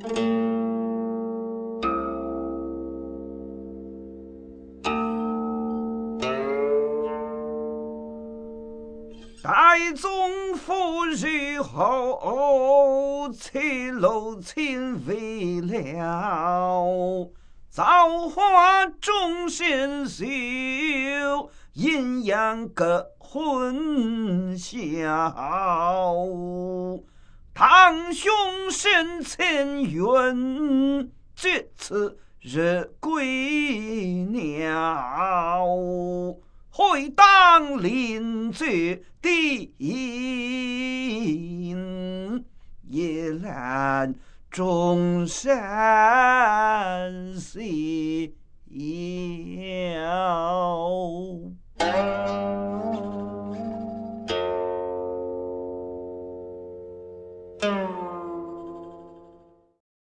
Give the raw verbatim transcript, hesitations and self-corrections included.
待宗父日后，其楼亲为了。造化众仙秀，阴阳各混淆。堂兄生前愿，这次日归鸟。会当临绝地，夜阑众山小。